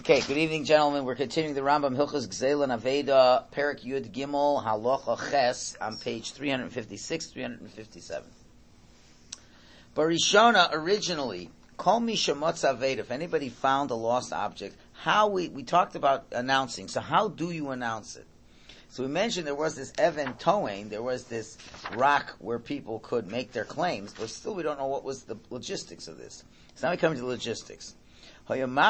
Okay, good evening, gentlemen. We're continuing the Rambam Hilchos Gzeila Aveda, Perek Yud Gimel, Halacha Ches, on page 356, 357. Barishona, originally, Kol Mi Shemotz Aveda, if anybody found a lost object, we talked about announcing, so how do you announce it? So we mentioned there was this Even Toain, there was this rock where people could make their claims, but still we don't know what was the logistics of this. So now we come to the logistics. He would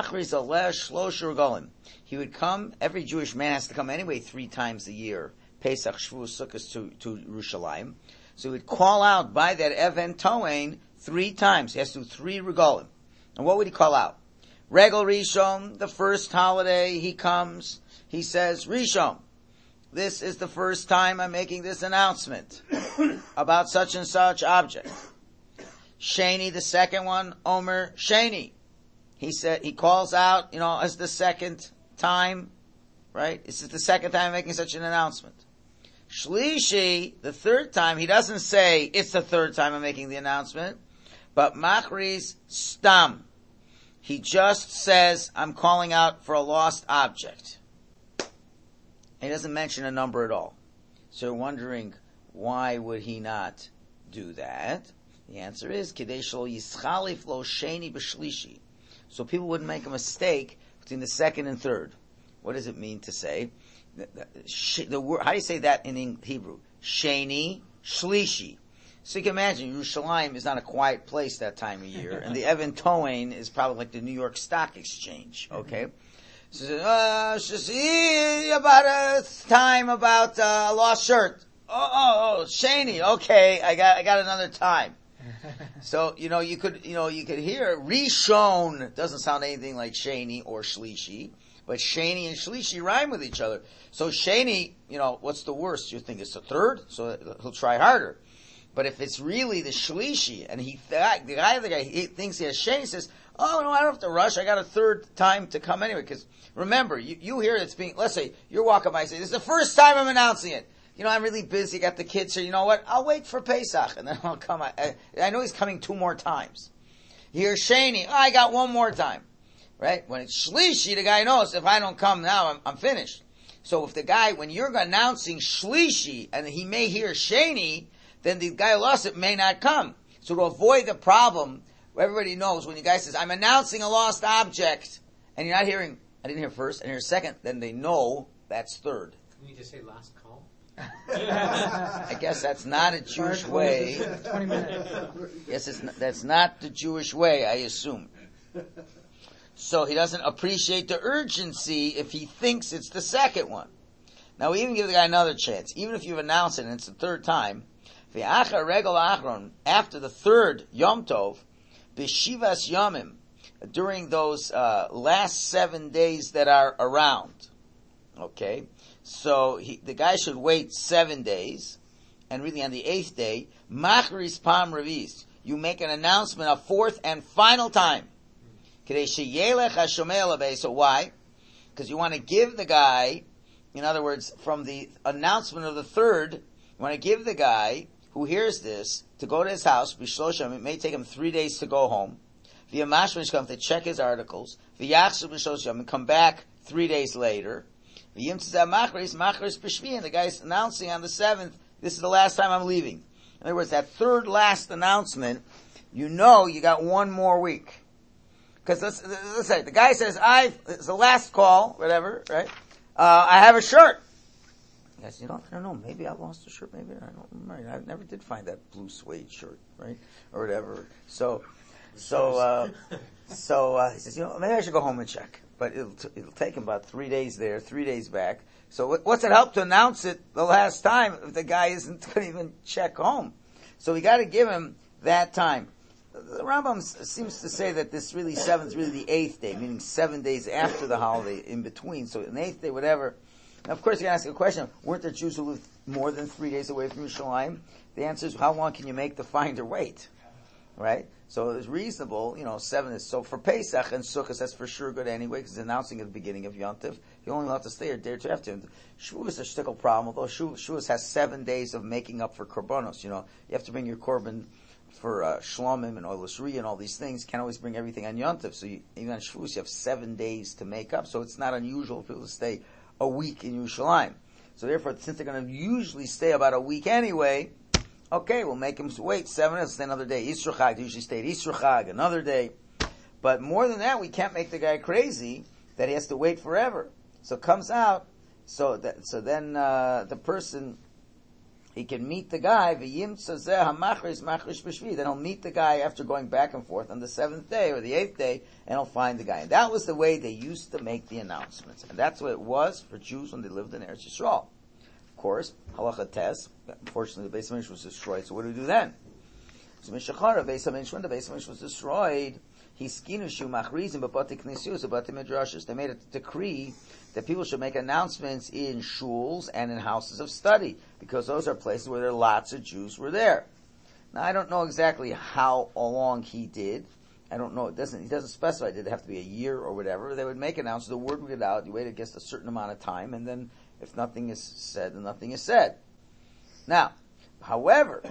come, every Jewish man has to come anyway 3 times a year, Pesach, Shavuos, Sukkot to Yerushalayim. So he would call out by that Even Toain 3 times. He has to do 3 regalim. And what would he call out? Regel Rishon, the first holiday he comes, he says, Rishon, this is the first time I'm making this announcement about such and such object. Sheni, the second one, Omer Sheni. He calls out, as the second time, right? This is the second time I'm making such an announcement. Shlishi, the third time, he doesn't say, it's the third time I'm making the announcement, but Machris Stam. He just says, I'm calling out for a lost object. He doesn't mention a number at all. So you're wondering, why would he not do that? The answer is, Kidei shelo yischalif lo sheni b'shlishi. So people wouldn't make a mistake between the second and third. What does it mean to say? The word, how do you say that in Hebrew? Sheni, shlishi. So you can imagine, Yerushalayim is not a quiet place that time of year, and the Even Toain is probably like the New York Stock Exchange, okay? So, about a time about a lost shirt. Sheni, okay, I got another time. So, you could hear Rishon doesn't sound anything like Sheni or Shlishi, but Sheni and Shlishi rhyme with each other. So Sheni, what's the worst? You think it's the third? So he'll try harder. But if it's really the Shlishi, and the guy he thinks he has Sheni, says, oh, no, I don't have to rush. I got a third time to come anyway. Because remember, you hear it's being, let's say, you're walking by and say, this is the first time I'm announcing it. I'm really busy, got the kids here. You know what? I'll wait for Pesach, and then I'll come. I know he's coming 2 more times. Here's Sheni. I got 1 more time. Right? When it's Shlishi, the guy knows if I don't come now, I'm finished. So if the guy, when you're announcing Shlishi, and he may hear Sheni, then the guy who lost it may not come. So to avoid the problem, everybody knows when the guy says, I'm announcing a lost object, and you're not hearing, I didn't hear first, and hear second, then they know that's third. Can you just say last call? I guess that's not a Jewish way. 20 minutes. Yes, that's not the Jewish way, I assume. So he doesn't appreciate the urgency if he thinks it's the second one. Now we even give the guy another chance. Even if you've announced it and it's the third time, after the third Yom Tov, b'shivas yomim, during those last 7 days that are around, okay? So the guy should wait 7 days, and really on the 8th day, machris pam revis, you make an announcement a 4th and final time. So why? Because you want to give the guy, in other words, from the announcement of the third, you want to give the guy who hears this to go to his house. It may take him 3 days to go home. Via mashmash come to check his articles. And come back 3 days later. And the guy's announcing on the 7th, this is the last time I'm leaving. In other words, that third last announcement, you got 1 more week. Because let's say, the guy says, it's the last call, whatever, right? I have a shirt. The guy says, I don't know, maybe I lost a shirt, maybe I don't remember. I never did find that blue suede shirt, right? Or whatever. So he says, maybe I should go home and check. But it'll take him about 3 days there, 3 days back. So what's it help to announce it the last time if the guy isn't going to even check home? So we got to give him that time. The Rambam seems to say that this really 7th is really the 8th day, meaning 7 days after the holiday in between. So an 8th day, whatever. Now, of course, you can ask a question, weren't there Jews who lived more than 3 days away from Yerushalayim? The answer is, how long can you make the finder wait? Right? So it's reasonable, 7 is, so for Pesach and Sukkot, that's for sure good anyway, because it's announcing at the beginning of Yom Tov. You only have to stay a day or two after. Shavuos is a shtickle problem, although Shavuos has 7 days of making up for korbanos, you have to bring your korban for Shlomim and Oilosri and all these things, can't always bring everything on Yontif. So even on Shavuos, you have 7 days to make up. So it's not unusual for people to stay a week in Yerushalayim. So therefore, since they're going to usually stay about a week anyway, okay, we'll make them wait 7 days, stay another day. Yisro Chag, they usually stay at Yisro Chag, another day. But more than that, we can't make the guy crazy that he has to wait forever. So it comes out, so then the person, he can meet the guy, then he'll meet the guy after going back and forth on the 7th day or the 8th day, and he'll find the guy. And that was the way they used to make the announcements. And that's what it was for Jews when they lived in Eretz Yisrael. Of course, Halacha Tes, unfortunately the Beis HaMikdash was destroyed, so what do we do then? So Mishachar, when the Beis HaMikdash was destroyed, they made a decree that people should make announcements in shuls and in houses of study, because those are places where there are lots of Jews were there. Now, I don't know exactly how long he did. I don't know. He doesn't specify. Did it have to be a year or whatever? They would make announcements. The word would get out. You wait against a certain amount of time, and then if nothing is said, then nothing is said. Now, however,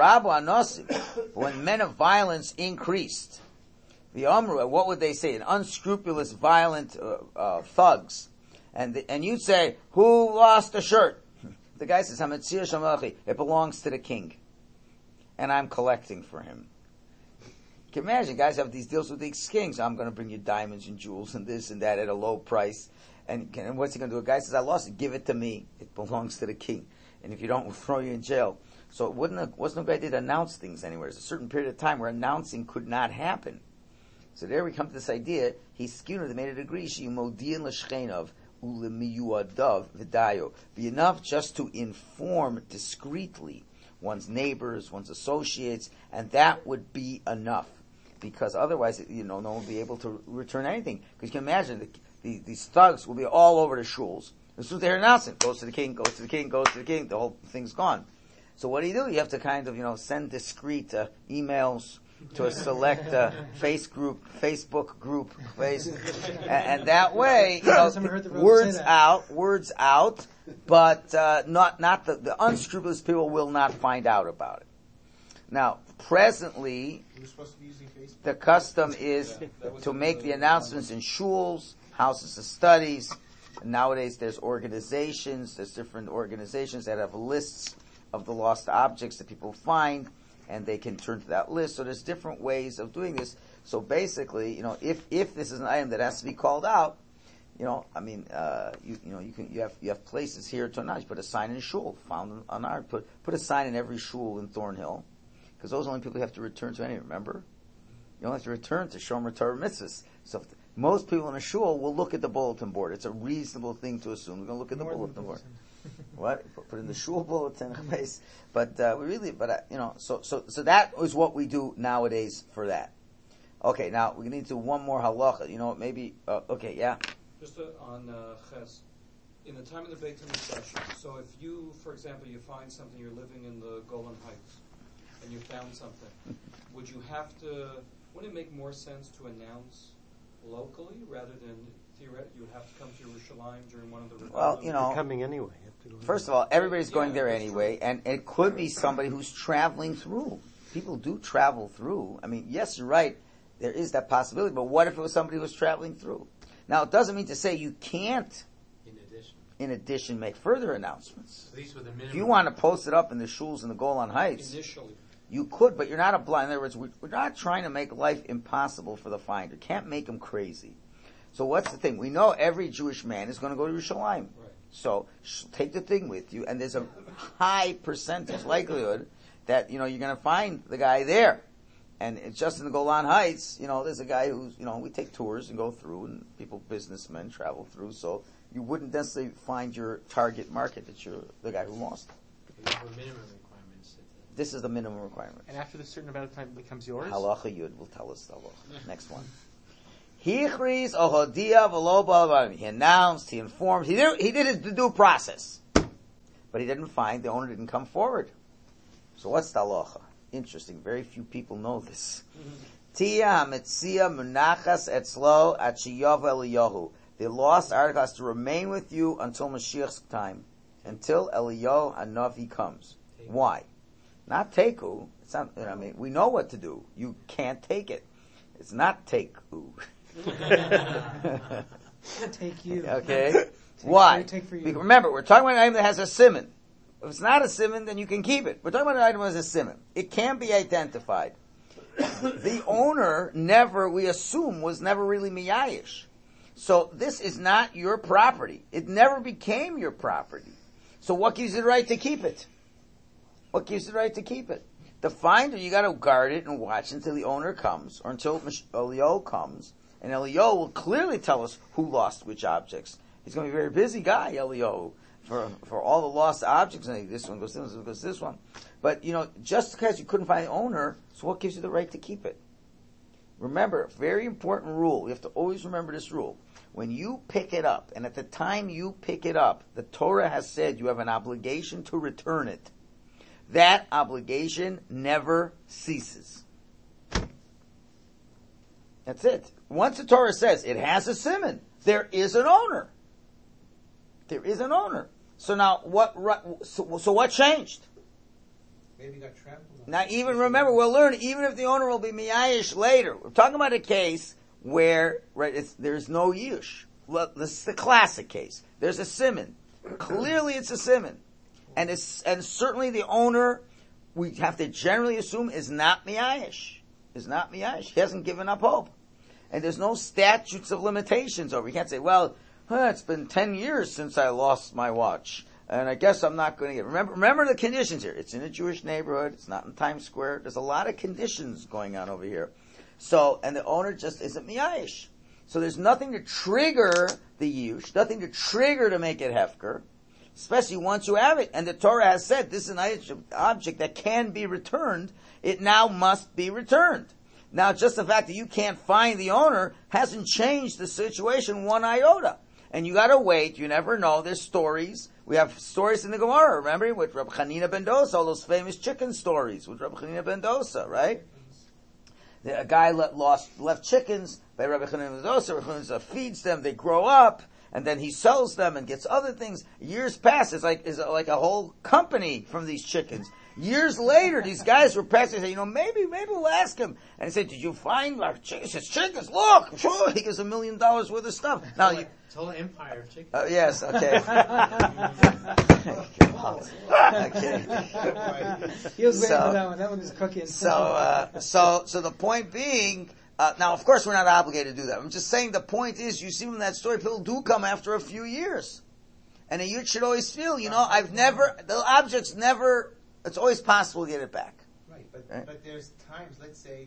when men of violence increased, the Amru, what would they say? An unscrupulous, violent thugs. And you'd say, who lost a shirt? The guy says, Hamatzir Shamachi, it belongs to the king. And I'm collecting for him. You can imagine, guys have these deals with these kings. I'm going to bring you diamonds and jewels and this and that at a low price. And what's he going to do? A guy says, I lost it, give it to me. It belongs to the king. And if you don't, we'll throw you in jail. So it wasn't a good idea to announce things anywhere. There's a certain period of time where announcing could not happen. So there we come to this idea. He's skewer. They made a degree. Shemodian l'shchenov ulemiyuadav v'dayo. Be enough just to inform discreetly one's neighbors, one's associates, and that would be enough. Because otherwise, no one will be able to return anything. Because you can imagine these thugs will be all over the shuls. As soon as they're announcing, goes to the king, goes to the king, goes to the king. The whole thing's gone. So what do? You have to kind of send discreet emails to a select Facebook group, and that way, words out, but not the unscrupulous people will not find out about it. Now, presently, the custom is to make the announcements in shuls, houses of studies. Nowadays, there's different organizations that have lists of the lost objects that people find, and they can turn to that list. So there's different ways of doing this. So basically, if this is an item that has to be called out, you have places here to announce. You put a sign in a shul, found on our put a sign in every shul in Thornhill, because those are the only people you have to return to anyway. Remember, you don't have to return to Shomer Torah mitzvahs. So most people in a shul will look at the bulletin board. It's a reasonable thing to assume. We're going to look at the bulletin board. What? Put in the shul bulletin, but so that is what we do nowadays for that. Okay, now we need to do one more halacha. Maybe okay, yeah. Just on Ches, in the time of the Beit HaMikdash. So if you, for example, you find something, you're living in the Golan Heights, and you found something, would you have to? Wouldn't it make more sense to announce locally rather than theoretically you have to come to Yerushalayim during one of the? Well, You're coming anyway. First of all, everybody's going there anyway, and it could be somebody who's traveling through. People do travel through. I mean, yes, you're right. There is that possibility, but what if it was somebody who was traveling through? Now, it doesn't mean to say you can't, in addition, make further announcements. So these were the minimum. If you want to post it up in the shuls in the Golan Heights, Initially. you could, but you're not a blind. In other words, we're not trying to make life impossible for the finder. Can't make them crazy. So what's the thing? We know every Jewish man is going to go to Yerushalayim. Right. So take the thing with you, and there's a high percentage likelihood that you're going to find the guy there. And it's just in the Golan Heights, there's a guy who's we take tours and go through, and businessmen travel through. So you wouldn't necessarily find your target market that you're the guy who lost it. These were minimum requirements. This is the minimum requirement. And after the certain amount of time it becomes yours? Halacha Yud will tell us the halacha. Next one. He announced, he informed, he did his due process. But he didn't find, the owner didn't come forward. So what's the halacha? Interesting, very few people know this. Tia hametzia munachas etzlo at sheyav Eliyahu. The lost article has to remain with you until Mashiach's time, until Eliyahu Hanavi comes. Why? Not teku. It It's not, I mean, we know what to do. You can't take it. It's not take ooh. Take you. Okay? Why? Take for you. Because remember, we're talking about an item that has a siman. If it's not a siman, then you can keep it. We're talking about an item that has a siman. It can be identified. The owner never, we assume, was never really miyayish. So this is not your property. It never became your property. So what gives you the right to keep it? What gives you the right to keep it? The finder, you gotta guard it and watch until the owner comes, or until Elio comes, and Elio will clearly tell us who lost which objects. He's gonna be a very busy guy, Elio, for all the lost objects, and this one goes this one goes this one. But, just because you couldn't find the owner, so what gives you the right to keep it? Remember, very important rule. You have to always remember this rule. When you pick it up, and at the time you pick it up, the Torah has said you have an obligation to return it. That obligation never ceases. That's it. Once the Torah says it has a siman, there is an owner. There is an owner. So now, so what changed? Maybe got trampled on. Now, even remember, we'll learn, even if the owner will be miyayish later. We're talking about a case where, there's no yush. Well, this is the classic case. There's a siman. Clearly it's a siman. And certainly the owner, we have to generally assume, is not miyayish. Is not miyayish. He hasn't given up hope. And there's no statutes of limitations over. You can't say, well, it's been 10 years since I lost my watch, and I guess I'm not going to get it. Remember the conditions here. It's in a Jewish neighborhood. It's not in Times Square. There's a lot of conditions going on over here. So, and the owner just isn't miyayish. So there's nothing to trigger the yush, nothing to trigger to make it hefker, especially once you have it. And the Torah has said this is an object that can be returned. It now must be returned. Now, just the fact that you can't find the owner hasn't changed the situation one iota. And you gotta wait, you never know, there's stories. We have stories in the Gemara, remember, with Rabbi Chanina ben Dosa, all those famous chicken stories with Rabbi Chanina ben Dosa, right? A guy left chickens by Rabbi Chanina ben Dosa, Rabbi Chanina feeds them, they grow up, and then he sells them and gets other things. Years pass, it's like a whole company from these chickens. Years later, these guys were passing and say, maybe we'll ask him. And he said, did you find our chickens? He says, chickens, look! Sure, he gives $1 million worth of stuff. Now, It's a whole empire of chickens. Yes, okay. Okay. He was waiting for that one. That one is cooking. So the point being, now of course we're not obligated to do that. I'm just saying the point is, you see from that story, people do come after a few years. And a youth should always feel, the object's never, it's always possible to get it back. Right, but there's times, let's say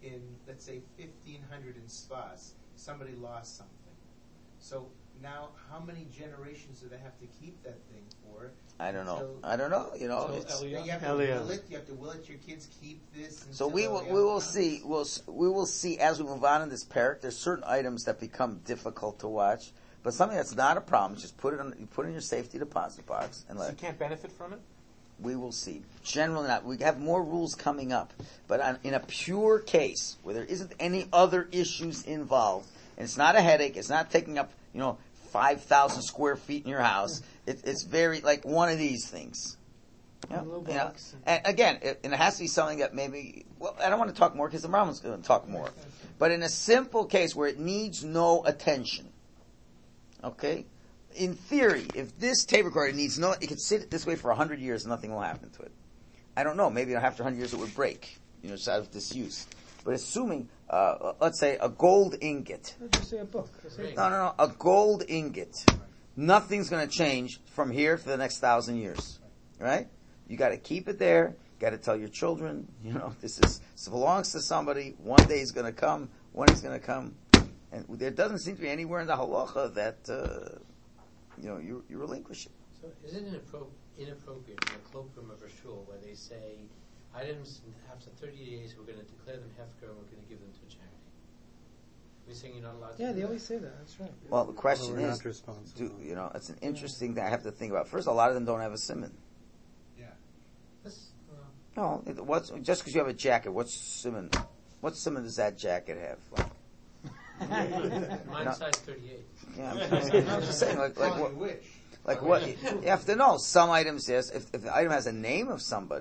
1500 in Spas, somebody lost something. So now, how many generations do they have to keep that thing for? I don't know. You have to will it. Your kids keep this. So we will see. We will see as we move on in this parak. There's certain items that become difficult to watch, but something that's not a problem. Just put it in your safety deposit box and So you can't benefit from it? We will see. Generally not. We have more rules coming up. But in a pure case, where there isn't any other issues involved, and it's not a headache, it's not taking up, 5,000 square feet in your house, it's very, like one of these things. And again, it has to be something that maybe, I don't want to talk more because the Rambam's going to talk more. But in a simple case where it needs no attention, okay? In theory, if this tape recorder it could sit this way for 100 years and nothing will happen to it. I don't know, maybe after 100 years it would break, just out of disuse. But assuming, let's say a gold ingot. Just say a book. No, a gold ingot. Nothing's gonna change from here for the next 1,000 years. Right? You gotta keep it there, you gotta tell your children, this belongs to somebody, one day he's gonna come, when he's gonna come. And there doesn't seem to be anywhere in the halacha that, you relinquish it. So is it inappropriate in the cloakroom of a shul where they say items after 30 days we're going to declare them hefker and we're going to give them to charity? We're saying you're not allowed to do they that. always say that. That's right. Well, the question We're is, not responsible. it's an interesting thing I have to think about. First, a lot of them don't have a siman. Yeah. No, just because you have a jacket, what's siman? What siman does that jacket have? Mine's size 38. Yeah, I'm just saying, like what? You have to know. Some items, yes, if the item has a name of somebody,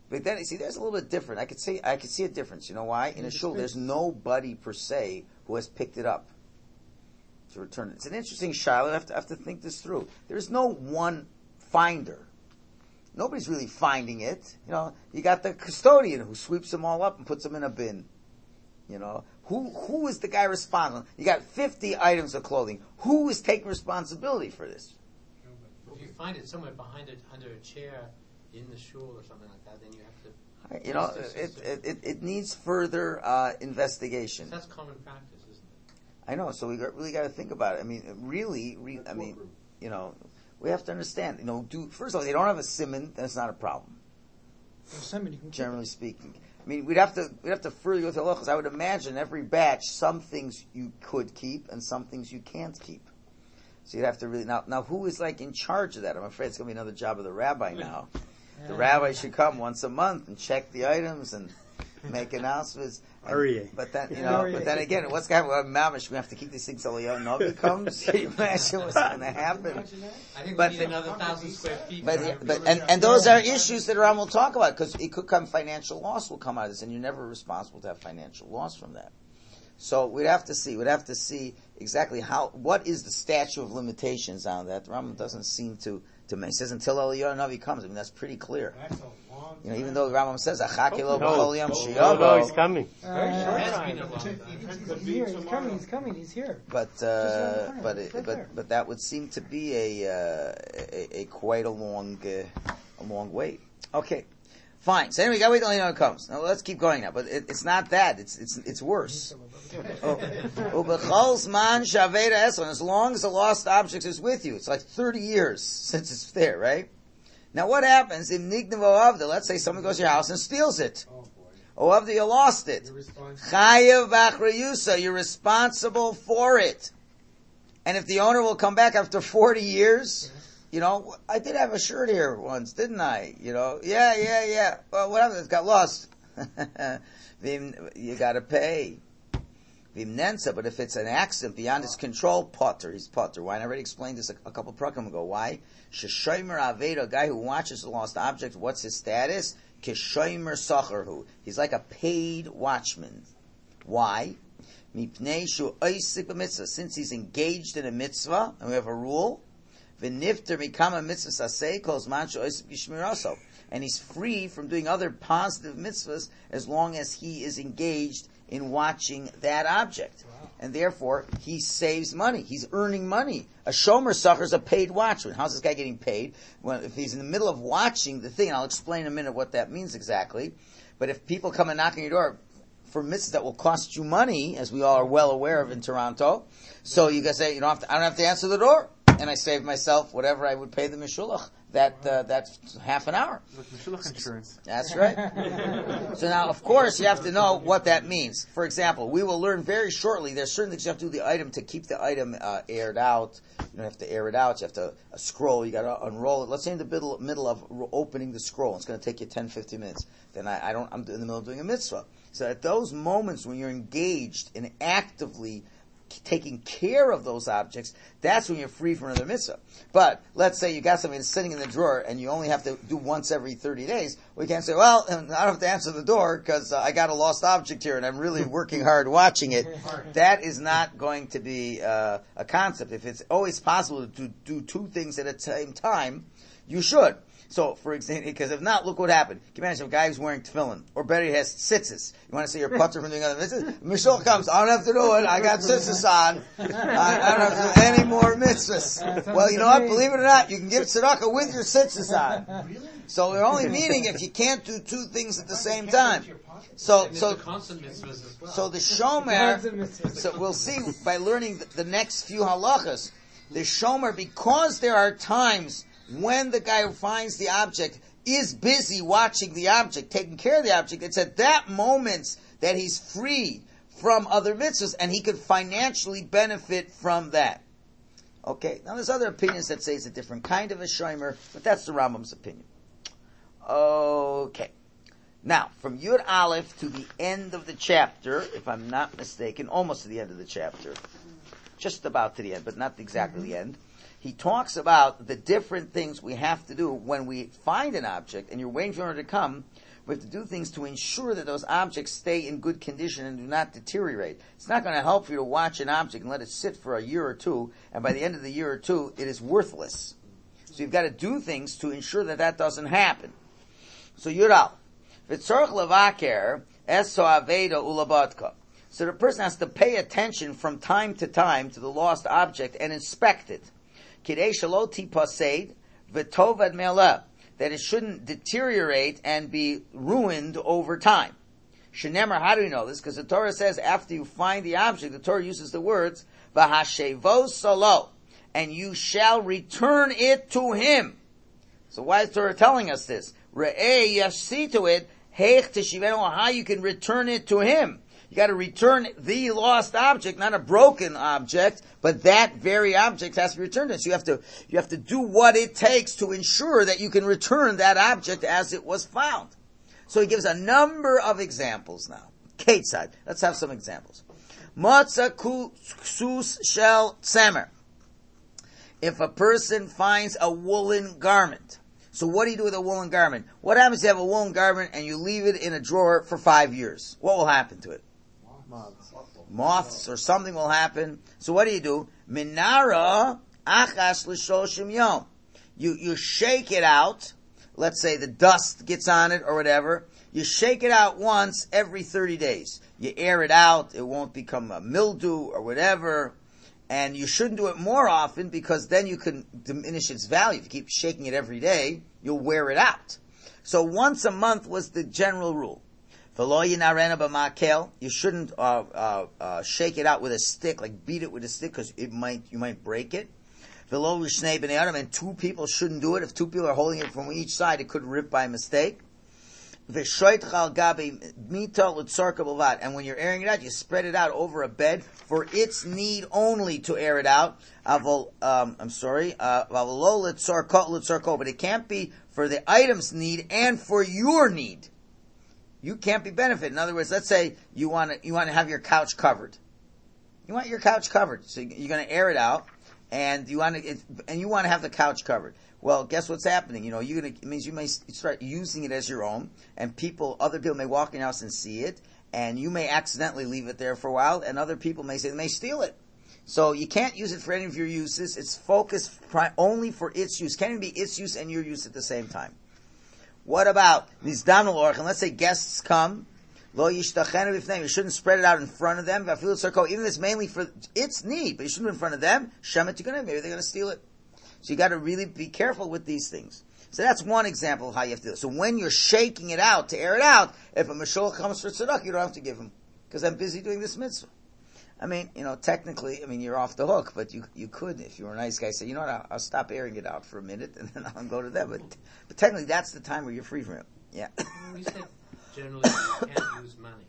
But then, see, there's a little bit different. I could see a difference. You know why? In a shul, there's nobody per se who has picked it up to return it. It's an interesting shiloh. I have to think this through. There's no one finder. Nobody's really finding it. You know, you got the custodian who sweeps them all up and puts them in a bin. You know, who is the guy responsible? You got 50 items of clothing. Who is taking responsibility for this? If you find it somewhere behind it, under a chair, in the shul or something like that, then you have to. You know, it needs further investigation. That's common practice, isn't it? I know. So we really got to think about it. I mean, really, I mean, you know, we have to understand. You know, first of all, they don't have a simon, then it's not a problem. Generally speaking. I mean, we'd have to further go through halachas. I would imagine every batch, some things you could keep and some things you can't keep. So you'd have to really now who is like in charge of that? I'm afraid it's going to be another job of the rabbi now. The rabbi should come once a month and check the items and make announcements. But then, you know, again, what's going to happen? Mamish, we have to keep these things till the Novi comes. Can you imagine what's going to happen? I think we need another 1,000 square feet. And those are issues that Ram will talk about, because it could come financial loss will come out of this, and you're never responsible to have financial loss from that. So we'd have to see exactly what is the statute of limitations on that. The Rambam doesn't seem to mention. He says until Eliyahu Navi comes. I mean, that's pretty clear. That's a long You know, even though the Rambam says, "Achakilo No, b'chol yom no, shiyobo." he's coming. He's coming, he's here. But that would seem to be a quite a long wait. Okay. Fine. So anyway, we gotta wait till Eliyahu comes. Now let's keep going now. But it's not that. It's worse. Ubechol's man shaveda eson. As long as the lost object is with you, it's like 30 years since it's there, right? Now what happens if nignav oavda? Let's say someone goes to your house and steals it. Oavda, you lost it. Chayav v'achrayusa. You're responsible for it. And if the owner will come back after 40 years. You know, I did have a shirt here once, didn't I? You know, yeah. Well, what happened? It got lost. You gotta pay. But if it's an accident beyond his control, potter, he's potter. Why? I already explained this a couple prakim ago. Why? Sheshomer Aveda, a guy who watches the lost object, what's his status? Keshomer Sacherhu. He's like a paid watchman. Why? Since he's engaged in a mitzvah, and we have a rule, V'nifter mikama mitzvahs aseh calls mancho oisip gishmiraso, and he's free from doing other positive mitzvahs as long as he is engaged in watching that object. Wow. And therefore, he saves money. He's earning money. A shomer sacher is a paid watchman. How's this guy getting paid? Well, if he's in the middle of watching the thing, I'll explain in a minute what that means exactly. But if people come and knock on your door for mitzvahs that will cost you money, as we all are well aware of in Toronto, so you can say, I don't have to answer the door. And I save myself whatever I would pay the Mishulach. That's half an hour. Like Mishulach insurance. That's right. So now, of course, you have to know what that means. For example, we will learn very shortly, there's certain things you have to do the item to keep the item aired out. You don't have to air it out. You have to scroll. You got to unroll it. Let's say in the middle of opening the scroll. It's going to take you 10, 15 minutes. Then I'm in the middle of doing a mitzvah. So at those moments when you're engaged in actively taking care of those objects, that's when you're free from another mitzvah. But let's say you got something that's sitting in the drawer and you only have to do once every 30 days. We can't say, well, I don't have to answer the door because I got a lost object here and I'm really working hard watching it. That is not going to be a concept. If it's always possible to do two things at the same time, you should. So, for example, because if not, look what happened. Can you imagine a guy who's wearing tefillin, or better, he has tzitzis. You want to say you're putter from doing other mitzvahs? Mishul comes, I don't have to do it, I got tzitzis on. I don't have to do any more mitzvahs. Well, you know what, believe it or not, you can give tzedakah with your tzitzis on. So we're only meaning if you can't do two things at the same time. So the shomer, so we'll see by learning the next few halachas, the shomer, because there are times when the guy who finds the object is busy watching the object, taking care of the object, it's at that moment that he's freed from other mitzvahs and he could financially benefit from that. Okay, now there's other opinions that say it's a different kind of a shomer, but that's the Rambam's opinion. Okay. Now, from Yud Aleph to the end of the chapter, if I'm not mistaken, almost to the end of the chapter, just about to the end, but not exactly the end, he talks about the different things we have to do when we find an object and you're waiting for it to come. We have to do things to ensure that those objects stay in good condition and do not deteriorate. It's not going to help you to watch an object and let it sit for a year or two, and by the end of the year or two, it is worthless. So you've got to do things to ensure that that doesn't happen. So Yural, v'tzorch levaker eso aveda ulabadka. So the person has to pay attention from time to time to the lost object and inspect it. Kidei shelo tipased v'tovad me'aleh, that it shouldn't deteriorate and be ruined over time. Shenemar, how do we know this? Because the Torah says after you find the object, the Torah uses the words v'hashevo solo, and you shall return it to him. So why is the Torah telling us this? Re'eh, you see to it, heich teshivenu, how you can return it to him. You got to return the lost object, not a broken object, but that very object has to be returned. So you have to do what it takes to ensure that you can return that object as it was found. So he gives a number of examples now. Ketzad. Let's have some examples. Matzah ksus shel tzemer. If a person finds a woolen garment, so what do you do with a woolen garment? What happens if you have a woolen garment and you leave it in a drawer for 5 years? What will happen to it? Moths or something will happen. So what do? Minara achas l'shoshim yom. You shake it out. Let's say the dust gets on it or whatever. You shake it out once every 30 days. You air it out. It won't become a mildew or whatever. And you shouldn't do it more often because then you can diminish its value. If you keep shaking it every day, you'll wear it out. So once a month was the general rule. You shouldn't shake it out with a stick, like beat it with a stick, because you might break it. And 2 people shouldn't do it. If 2 people are holding it from each side, it could rip by mistake. And when you're airing it out, you spread it out over a bed for its need only to air it out. But it can't be for the item's need and for your need. You can't be benefited. In other words, let's say you want to have your couch covered. You want your couch covered, so you're going to air it out, and you want to have the couch covered. Well, guess what's happening? It means you may start using it as your own, and other people may walk in your house and see it, and you may accidentally leave it there for a while, and other people may steal it. So you can't use it for any of your uses. It's focused only for its use. Can't even be its use and your use at the same time. What about Nizdanu Orch? Let's say guests come. Lo yishtachenu b'fneim. You shouldn't spread it out in front of them. Even if it's mainly for its need, but you shouldn't do it in front of them. Shemet tikunim. Maybe they're going to steal it. So you got to really be careful with these things. So that's one example of how you have to do it. So when you're shaking it out to air it out, if a mashul comes for tzedakah, you don't have to give him because I'm busy doing this mitzvah. I mean, technically, you're off the hook, but you could, if you were a nice guy, say, you know what, I'll stop airing it out for a minute, and then I'll go to them. But technically, that's the time where you're free from it. Yeah. You said generally you can't use money.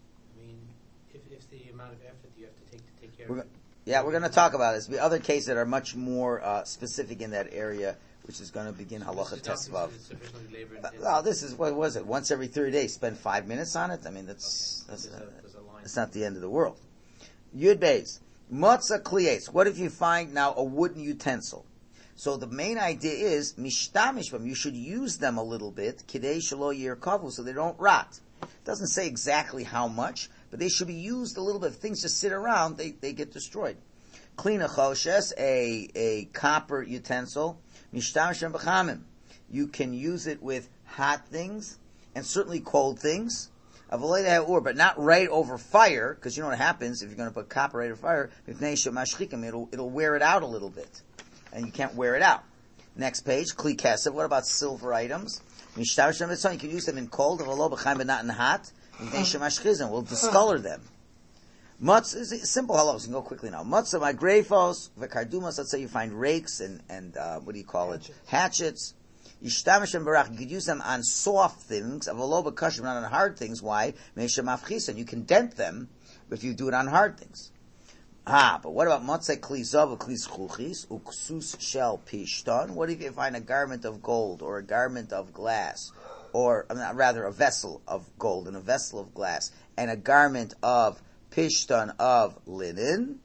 If the amount of effort you have to take care of it. Yeah, we're going to talk about this. The other cases that are much more specific in that area, which is going to begin halacha tesvav. Well, this is, what was it? Once every 30 days, spend 5 minutes on it? That's not the end of the world. Yud Beis. Matzah kliyes. What if you find now a wooden utensil? So the main idea is, mishtamish b'm, you should use them a little bit, kidei shelo yirkavu, so they don't rot. It doesn't say exactly how much, but they should be used a little bit. If things just sit around, they get destroyed. Klina choshes, a copper utensil, mishtamish b'chamim. You can use it with hot things, and certainly cold things. But not right over fire, because you know what happens if you're going to put copper right over fire. It'll wear it out a little bit, and you can't wear it out. Next page, kli kesef. What about silver items? You can use them in cold, but not in hot. We'll discolor them. Matzah is simple halachos. You can go quickly now. Matzah my greifos, v'kardumas. Let's say you find rakes and what do you call it? Hatchets. Yishtamish and barach, you could use them on soft things, avaloba kashim, not on hard things. Why? Meisha mafchisan, you can dent them if you do it on hard things. But what about matzah kli zav, kli zchuchis, uksus shel pishton? What if you find a garment of gold, or a garment of glass, or rather a vessel of gold and a vessel of glass, and a garment of pishton of linen?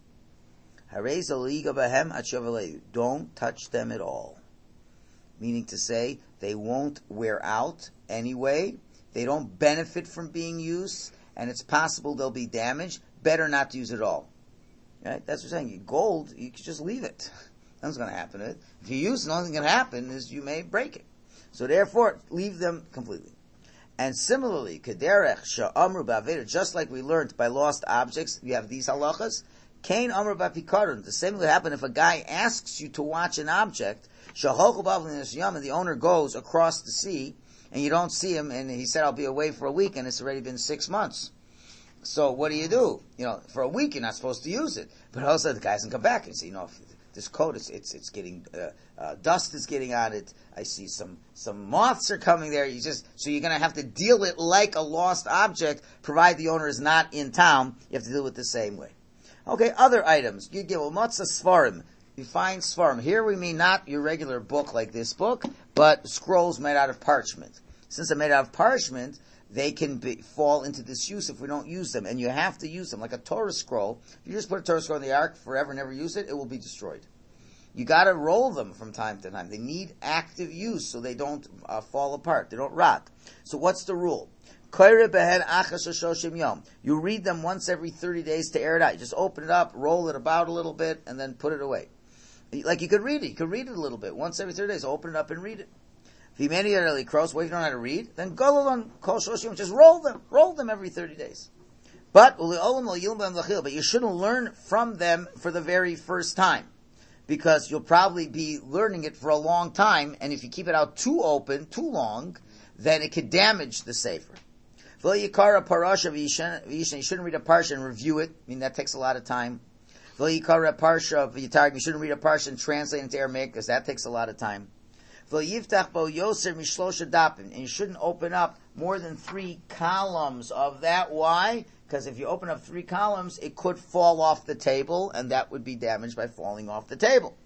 Don't touch them at all. Meaning to say, they won't wear out anyway. they don't benefit from being used, and it's possible they'll be damaged, better not to use it at all. Right? That's what I'm saying. Gold, you can just leave it. Nothing's going to happen to it. If you use it, nothing's going to happen is you may break it. So therefore, leave them completely. And similarly, Kederech Sha'amru Ba'aveda, just like we learned by lost objects, we have these halachas. Kain Amru Ba'pikarun. The same will happen if a guy asks you to watch an object, Shahochu Ba'avlin and the owner goes across the sea, and you don't see him, and he said, I'll be away for a week, and it's already been 6 months. So what do? For a week you're not supposed to use it. But also the guy doesn't come back and say, if this coat it's getting dust is getting on it. I see some moths are coming there. So you're going to have to deal it like a lost object, provided the owner is not in town. You have to deal with it the same way. Okay, other items. You give matzah svarim. You find svarim. Here we mean not your regular book like this book, but scrolls made out of parchment. Since they're made out of parchment, they can fall into disuse if we don't use them. And you have to use them. Like a Torah scroll, if you just put a Torah scroll in the ark forever and never use it, it will be destroyed. You gotta roll them from time to time. They need active use so they don't fall apart. They don't rot. So what's the rule? You read them once every 30 days to air it out. You just open it up, roll it about a little bit, and then put it away. Like you could read it. You could read it a little bit. Once every 30 days, open it up and read it. If you many really cross, well, if you don't know how to read, then go on kol shoshim, just roll them every 30 days. But you shouldn't learn from them for the very first time, because you'll probably be learning it for a long time, and if you keep it out too open, too long, then it could damage the sefer. You shouldn't read a parsha and review it. I mean, that takes a lot of time. You shouldn't read a parsha and translate it into Aramaic, because that takes a lot of time. And you shouldn't open up more than 3 columns of that. Why? Because if you open up 3 columns, it could fall off the table, and that would be damaged by falling off the table.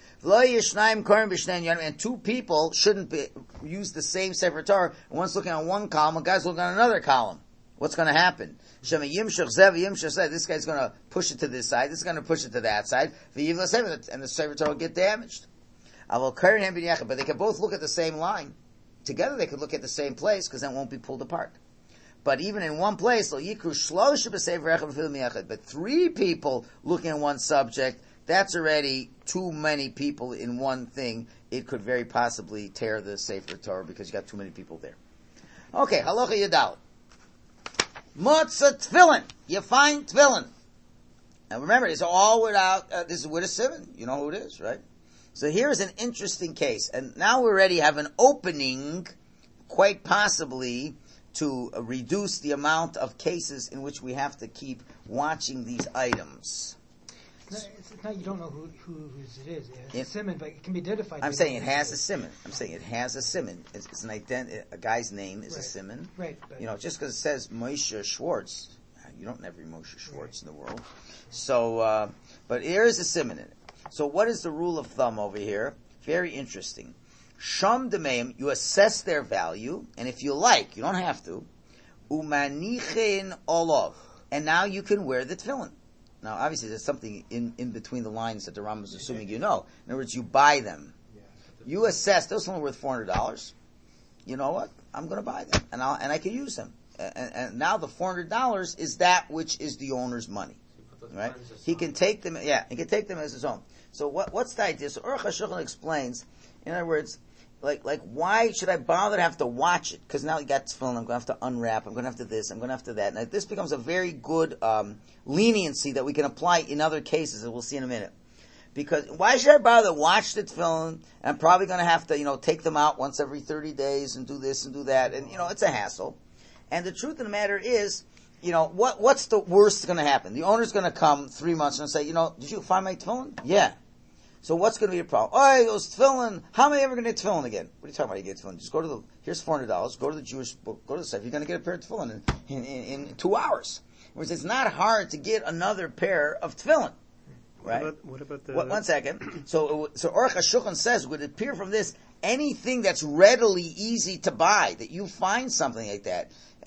And 2 people shouldn't use the same Sefer Torah. One's looking on one column, one guy's looking on another column. What's going to happen? This guy's going to push it to this side, this is going to push it to that side, and the Sefer Torah will get damaged. But they can both look at the same line. Together they could look at the same place, because then it won't be pulled apart. But even in one place, but 3 people looking at one subject, that's already too many people in one thing. It could very possibly tear the Sefer Torah, because you got too many people there. Okay, halacha yadal. Matzah tefillin. You find tefillin. Now remember, it's all without, this is with a siman. You know who it is, right? So here's an interesting case. And now we already have an opening, quite possibly, to reduce the amount of cases in which we have to keep watching these items. It's not you don't know whose it is. It's a siman, but it can be identified. I'm saying it has a siman. It's an a guy's name is a siman. Right. Just because it says Moshe Schwartz, you don't have every Moshe Schwartz in the world. So, but here is a siman in it. So what is the rule of thumb over here? Very interesting. Sham demeim, you assess their value, and if you like, you don't have to, umanichin olov, and now you can wear the tefillin. Now, obviously, there's something in between the lines that the Rambam is assuming you know. In other words, you buy them. You assess, those are worth $400. You know what? I'm going to buy them, and I can use them. And now the $400 is that which is the owner's money. Right? He can take them, he can take them as his own. So what's the idea? So Aruch HaShulchan explains, in other words, like why should I bother to have to watch it? Because now you got tefillin, I'm going to have to unwrap, I'm going to have to this, I'm going to have to that. Now this becomes a very good leniency that we can apply in other cases, as we'll see in a minute. Because why should I bother to watch the tefillin? And I'm probably going to have to, take them out once every 30 days and do this and do that, and it's a hassle. And the truth of the matter is, what's the worst going to happen? The owner's going to come 3 months and say, did you find my tefillin? Yeah. So what's going to be the problem? Oh, those tefillin. How am I ever going to get tefillin again? What are you talking about? You get tefillin. Just go to here's $400. Go to the Jewish book. Go to the site. You're going to get a pair of tefillin in 2 hours. Whereas it's not hard to get another pair of tefillin. Right? What about the... One second. So Aruch HaShulchan says, would it appear from this, anything that's readily easy to buy, that you find something like that,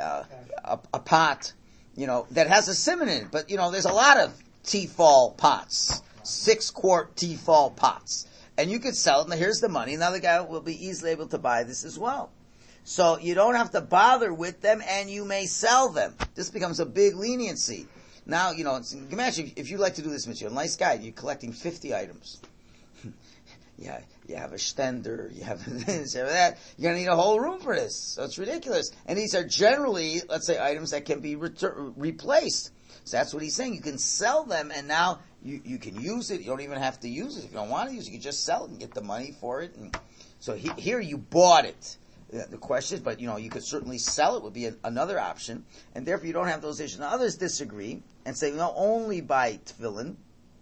a pot, that has a siman in it, but, there's a lot of Tefal pots, 6-quart Tefal pots, and you could sell it, and here's the money, now the guy will be easily able to buy this as well. So you don't have to bother with them, and you may sell them. This becomes a big leniency. Now, imagine if you like to do this material. Nice guy, you're collecting 50 items. Yeah, you have a stender, you have this, you have that. You're going to need a whole room for this. So it's ridiculous. And these are generally, let's say, items that can be replaced. So that's what he's saying. You can sell them, and now you can use it. You don't even have to use it. If you don't want to use it, you can just sell it and get the money for it. And so here you bought it. The question is, but you could certainly sell it, would be another option. And therefore you don't have those issues. Now others disagree and say, only buy tefillin.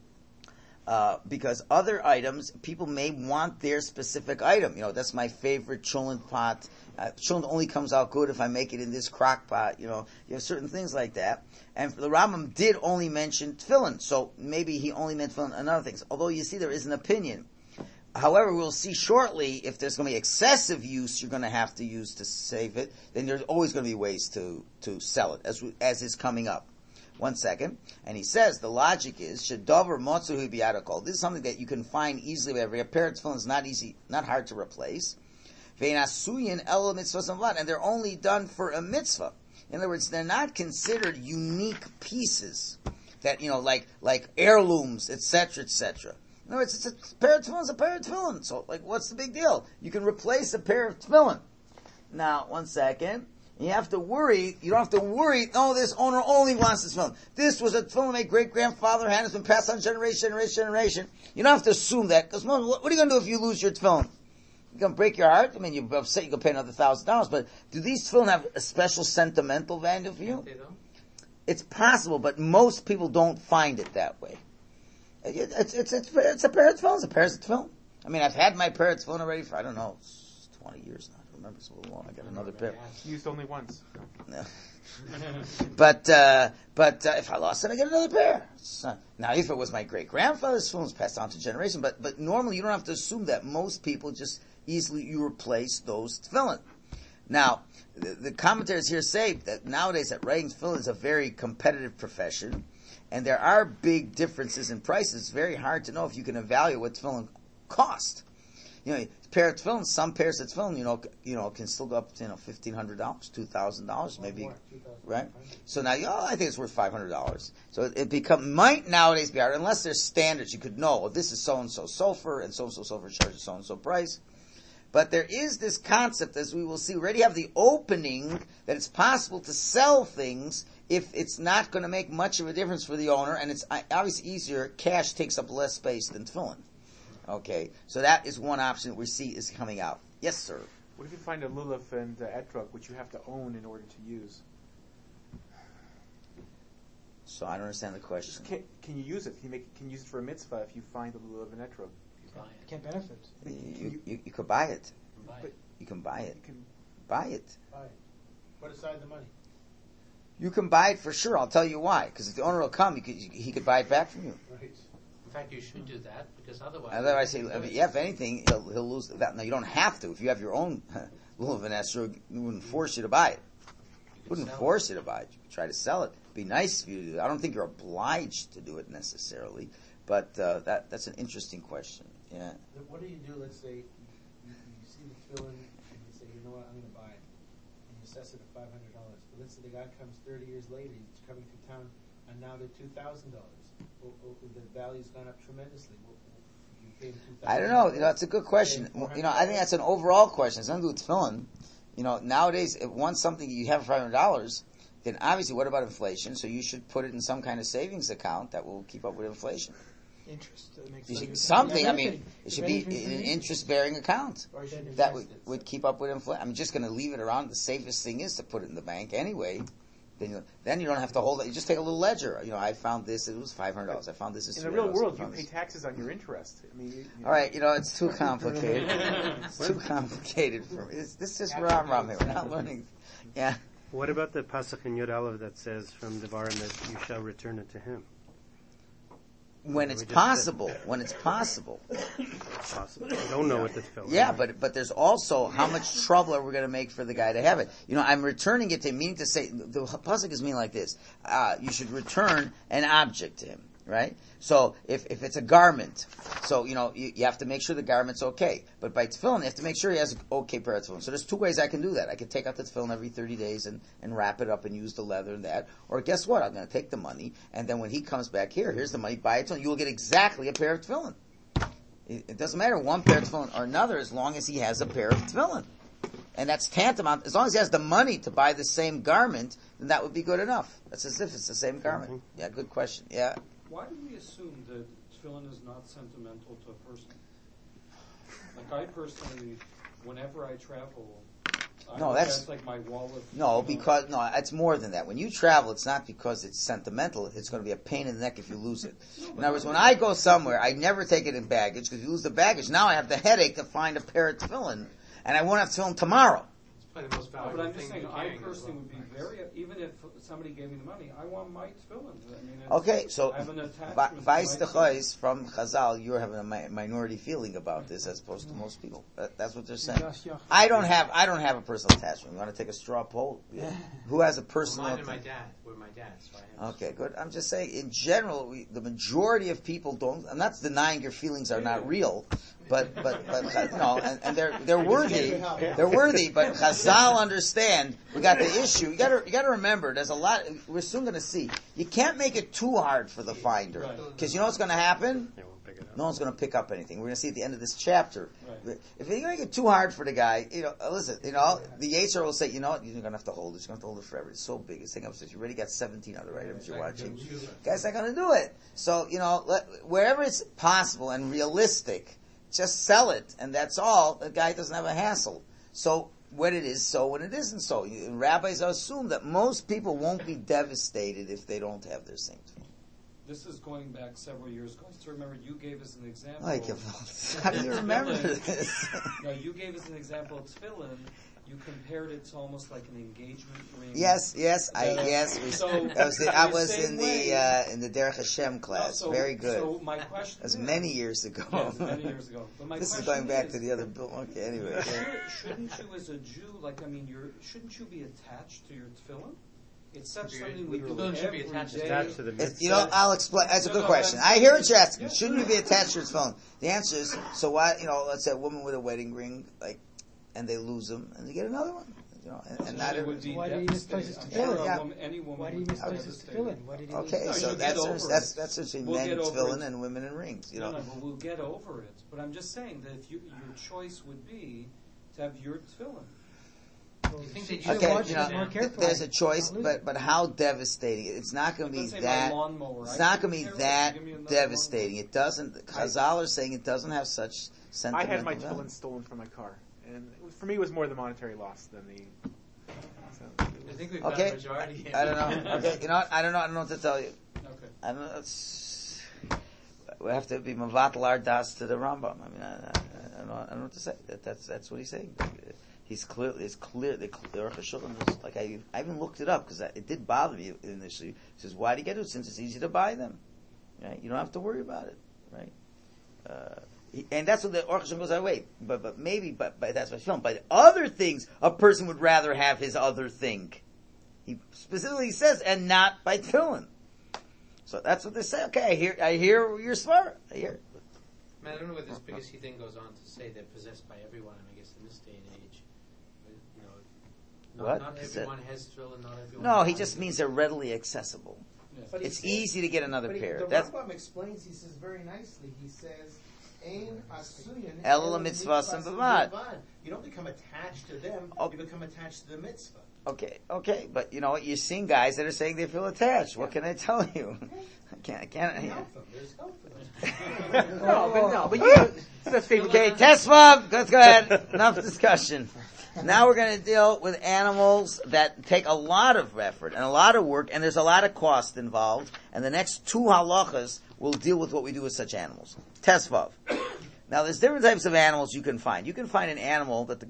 Because other items, people may want their specific item. That's my favorite cholent pot. Cholent only comes out good if I make it in this crock pot. You have certain things like that. And the Rambam did only mention tefillin, so maybe he only meant tefillin and other things. Although you see there is an opinion. However, we'll see shortly, if there's going to be excessive use you're going to have to use to save it, then there's always going to be ways to sell it, as is coming up. 1 second. And he says, the logic is, Shedover Motzuhu Biadakol. This is something that you can find easily. Every pair of tefillin is not hard to replace. Ve'nasuyin el mitzvahs and vlad. And they're only done for a mitzvah. In other words, they're not considered unique pieces that, like heirlooms, etc., etc. In other words, it's a pair of tefillin is a pair of tefillin. So, what's the big deal? You can replace a pair of tefillin. Now, 1 second. You don't have to worry, this owner only wants this tefillin. This was a tefillin my great-grandfather had, it's been passed on generation. You don't have to assume that, because what are you going to do if you lose your tefillin? You're going to break your heart? I mean, you're upset, you can pay another $1,000, but do these tefillin have a special sentimental value for you? It's possible, but most people don't find it that way. It's a pair of tefillin. It's a pair of tefillin. I mean, I've had my pair of tefillin already for, 20 years now. I don't remember, so long. I got another pair. Used only once. No. But if I lost it, I get another pair. Now, if it was my great-grandfather's tefillin, it's passed on to generation. But normally, you don't have to assume that. Most people just easily, you replace those tefillin. Now, the commentators here say that nowadays that writing tefillin is a very competitive profession. And there are big differences in prices. It's very hard to know if you can evaluate what tefillin cost. A pair of tefillin, some pairs of tefillin, can still go up to, $1,500, $2,000, maybe, right? So now, I think it's worth $500. So it might nowadays be hard, unless there's standards. You could know, this is so-and-so sulfur, and so-and-so sulfur charges so-and-so price. But there is this concept, as we will see, we already have the opening that it's possible to sell things if it's not going to make much of a difference for the owner, and it's obviously easier. Cash takes up less space than tefillin. Okay, so that is one option that we see is coming out. Yes, sir. What if you find a lulav and etrog, which you have to own in order to use? So I don't understand the question. Can you use it? Can you use it for a mitzvah if you find a lulav and etrog? You can't benefit. You could buy it. You can buy it. You can buy it. Put aside the money. You can buy it for sure. I'll tell you why. Because if the owner will come, he could buy it back from you. Right. In fact, you should do that, because otherwise... Otherwise, if anything, he'll lose that. Now, you don't have to. If you have your own lulav and etrog, we wouldn't force you to buy it. Wouldn't force you to buy it. You could try to sell it. It'd be nice for you to do it. I don't think you're obliged to do it necessarily. But that's an interesting question. Yeah. What do you do? Let's say you see the tefillin and you say, you know what, I'm going to buy it, and you assess it at $500. But let's say the guy comes 30 years later, he's coming through town, and now they're $2,000. The value's gone up tremendously. You pay him $2,000. I don't know. It's a good question. I think that's an overall question. It's nothing to do with tefillin. Nowadays, if once something you have for $500, then obviously, what about inflation? So you should put it in some kind of savings account that will keep up with inflation. Interest. Something. It should be an interest-bearing account that would keep up with inflation. I'm just going to leave it around. The safest thing is to put it in the bank anyway. Then you don't have to hold it. You just take a little ledger. I found this. It was $500. I found this. In the real world, you pay taxes on your interest. All right. It's too complicated. It's too complicated for me. This is ram here. We're not learning. Yeah. What about the pasuk in Yud Aleph that says from Devarim that you shall return it to him? When it's possible. Possible. I don't know what the tefillin. Yeah, but there's also how much trouble are we going to make for the guy to have it? I'm returning it to him, meaning to say the pasuk is meaning like this: you should return an object to him. right? So if it's a garment, so you have to make sure the garment's okay. But by tefillin, you have to make sure he has an okay pair of tefillin. So there's two ways I can do that. I can take out the tefillin every 30 days and wrap it up and use the leather and that. Or guess what? I'm going to take the money, and then when he comes back here's the money, buy a tefillin. You will get exactly a pair of tefillin. It doesn't matter one pair of tefillin or another as long as he has a pair of tefillin. And that's tantamount. As long as he has the money to buy the same garment, then that would be good enough. That's as if it's the same garment. Yeah, good question. Yeah. Why do we assume that tefillin is not sentimental to a person? Like I personally, whenever I travel, that's like my wallet. No, it's more than that. When you travel, it's not because it's sentimental. It's going to be a pain in the neck if you lose it. In other words, when I go somewhere, I never take it in baggage because you lose the baggage. Now I have the headache to find a pair of tefillin, and I won't have tefillin tomorrow. Probably the most valuable but I'm just thing saying, you're I carrying personally would be even if somebody gave me the money, I want my tefillin. I mean, Okay, so I have an attachment. Vice the Chais from Chazal, you're having a minority feeling about this as opposed to most people. That's what they're saying. I don't have a personal attachment. You want to take a straw poll? Who has a personal? Mine and my dad. We're my dad, so I have. Okay, good. I'm just saying, in general, the majority of people don't. I'm not denying your feelings are not real, but and they're worthy. They're worthy, but Chazal understand. We got the issue. You got to remember. There's a lot. We're soon going to see. You can't make it too hard for the finder, because you know what's going to happen. No one's going to pick up anything. We're going to see at the end of this chapter. Right. If you're going to make it too hard for the guy, listen, the Yetzer will say, you're going to have to hold it. You're going to have to hold it forever. It's so big. It's taking up space. You already got 17 other items you're watching. Guy's not going to do it. So, wherever it's possible and realistic, just sell it, and that's all. The guy doesn't have a hassle. So, when it is so, when it isn't so. Rabbis assume that most people won't be devastated if they don't have their same thing. This is going back several years ago. I still remember you gave us an example. How do you remember this? No, you gave us an example of tefillin. You compared it to almost like an engagement ring. Yes. I was in the Derech Hashem class. Very good. So my question that was many years ago. Yes, many years ago. But my this is going back to the other bill. Okay, anyway. Shouldn't you, as a Jew, shouldn't you be attached to your tefillin? It's such something we do every day. Attached to the mitzvah. I'll explain. That's a good question. I hear what you're asking. Shouldn't you be attached to your phone? The answer is, so why, let's say a woman with a wedding ring, and they lose them, and they get another one. And not everybody. Why did he misplace his tefillin? Why did he misplace his tefillin? Okay, so that's between men and tefillin and women and rings. No, but we'll get over it. But I'm just saying that if your choice would be to have your tefillin. There's a choice, but how devastating? It's not going to be that. It's not going to be that devastating. It doesn't. Chazal are saying it doesn't have such sentimental. I had my tefillin stolen from my car, and for me, it was more the monetary loss than the. I think we've got a majority. I don't know. Okay, you know what? I don't know what to tell you. Okay. I don't know. We have to be mavatl our das to the Rambam. I mean, I don't know what to say. That's what he's saying. It's clear. The Aruch HaShulchan is like I even looked it up because it did bother me initially. He says, "Why do you get it? Since it's easy to buy them, right? You don't have to worry about it, right?" And that's what the Aruch HaShulchan goes that way. But that's my film. By other things, a person would rather have his other thing. He specifically says, and not by tefillin. So that's what they say. Okay, I hear you're smart. I hear. Man, I don't know what this biggest thing goes on to say. They're possessed by everyone. I guess in this day and age. Not everyone has tefillin, not everyone. No, he just means they're readily accessible. Yes. It's easy to get another pair. The Rambam explains. He says very nicely. He says, "Ein asuyin ela mitzvah b'vad." You don't become attached to them. You become attached to the mitzvah. Okay, but you know what? You're seeing guys that are saying they feel attached. What can I tell you? I can't. Help them. There's help for them. But you. Okay, Tesvav. Let's go ahead. Enough discussion. Now we're going to deal with animals that take a lot of effort and a lot of work, and there's a lot of cost involved. And the next two halachas will deal with what we do with such animals. Tesvav. Now, there's different types of animals you can find. You can find an animal that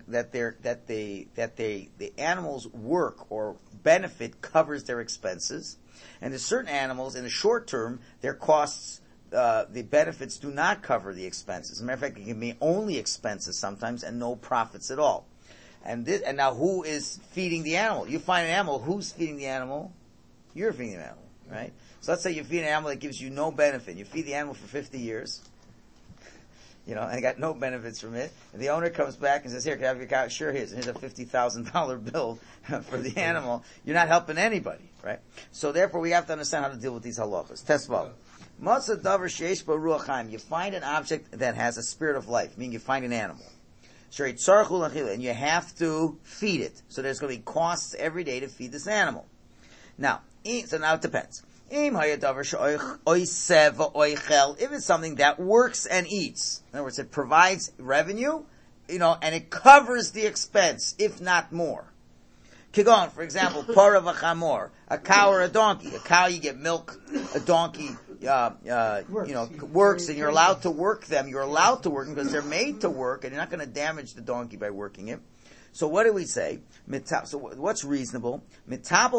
the animal's work or benefit covers their expenses, and there's certain animals in the short term their costs. The benefits do not cover the expenses. As a matter of fact, it can be only expenses sometimes and no profits at all. And now who is feeding the animal? You find an animal, who's feeding the animal? You're feeding the animal. right? So let's say you feed an animal that gives you no benefit. You feed the animal for 50 years, and got no benefits from it. And the owner comes back and says, "Here, can I have your cow?" Sure, here's a $50,000 bill for the animal. You're not helping anybody, right? So therefore, we have to understand how to deal with these halachas. Tesvav. Matzah davar sheish bo ruach chaim. You find an object that has a spirit of life, meaning you find an animal. And you have to feed it. So there's going to be costs every day to feed this animal. Now it depends. If it's something that works and eats, in other words, it provides revenue, and it covers the expense, if not more. Kigon, for example, parav chamor, a cow or a donkey. A cow, you get milk. A donkey, works, and you're allowed to work them. You're allowed to work them because they're made to work, and you're not going to damage the donkey by working it. So what do we say? So what's reasonable? You deal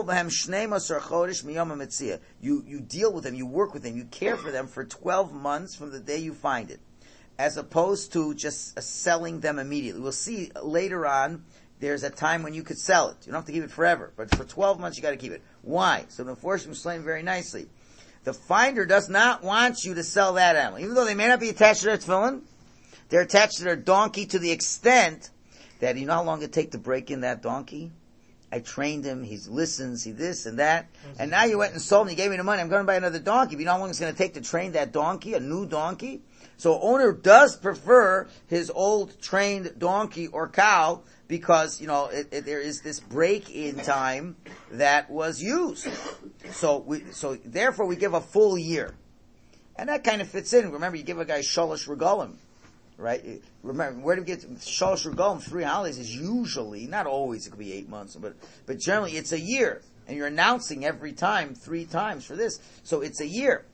with them, you work with them, you care for them for 12 months from the day you find it, as opposed to just selling them immediately. We'll see later on. There's a time when you could sell it. You don't have to keep it forever, but for 12 months you got to keep it. Why? So the Meforshim explain very nicely. The finder does not want you to sell that animal, even though they may not be attached to their tefillin. They're attached to their donkey to the extent that you know how long it take to break in that donkey? I trained him, he listens, he this and that, and now you went and sold him, you gave me the money, I'm going to buy another donkey. But you know how long it's going to take to train that donkey, a new donkey? So owner does prefer his old trained donkey or cow because, there is this break-in time that was used. So therefore we give a full year. And that kind of fits in. Remember, you give a guy shalosh regalim. Right? Remember, where do we get Shalosh Regalim? 3 holidays is usually, not always, it could be 8 months, but generally it's a year. And you're announcing every time 3 times for this. So it's a year.